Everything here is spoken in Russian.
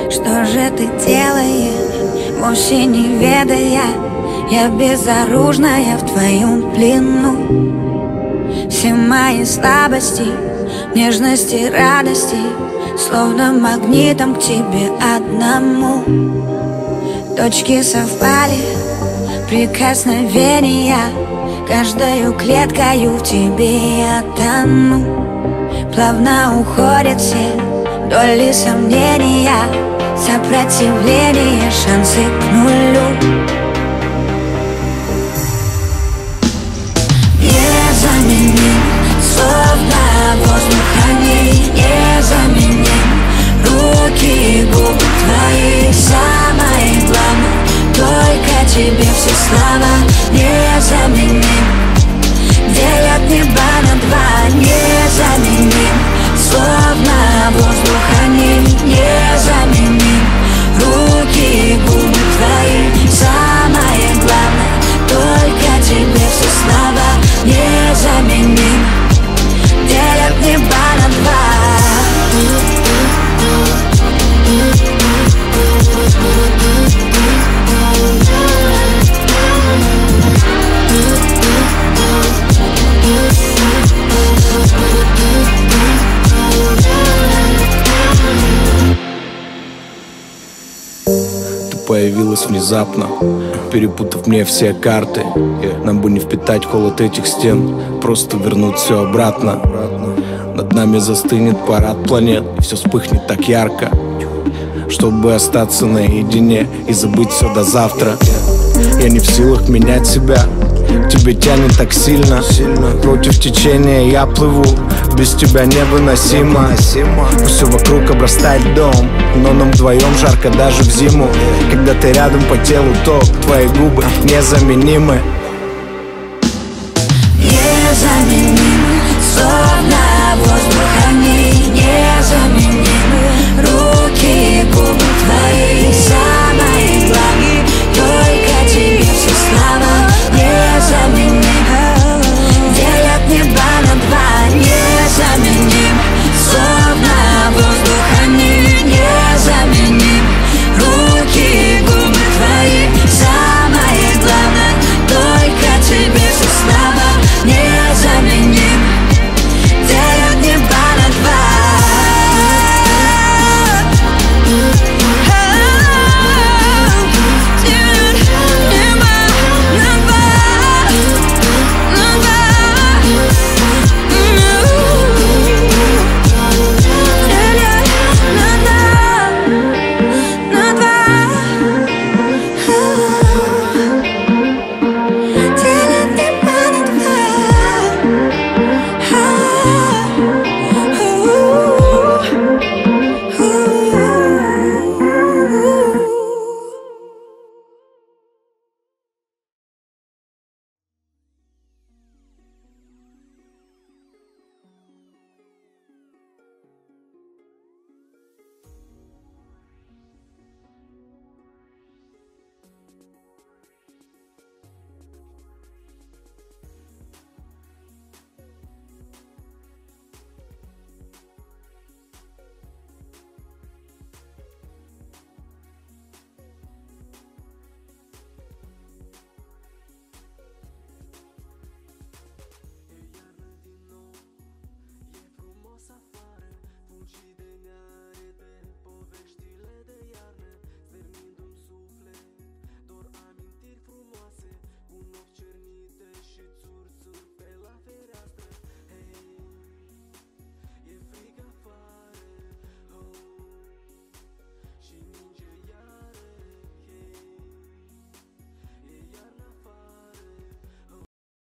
Что же ты делаешь, вовсе не ведая? Я безоружная в твоем плену. Все мои слабости, нежности, радости словно магнитом к тебе одному. Точки совпали, прикосновения, каждою клеткою в тебе я тону. Плавно уходят все доли сомнения, сопротивление, шансы к нулю. Незаменим, словно воздух они незаменим. Руки и губы твои, самое главное, только тебе все слова. Незаменим, делят небо на два. Незаменим, словно воздух они незаменим. Руки и губы твои, самое главное, только тебе все слова. Незаменим, делят небо на два. Ты появилась внезапно, перепутав мне все карты. Нам бы не впитать холод этих стен, просто вернуть все обратно. Над нами застынет парад планет, и все вспыхнет так ярко, чтобы остаться наедине и забыть все до завтра. Я не в силах менять себя, к тебе тянет так сильно. Против течения я плыву, без тебя невыносимо. Пусть все вокруг обрастает льдом, но нам вдвоем жарко даже в зиму. Когда ты рядом, по телу ток, твои губы незаменимы.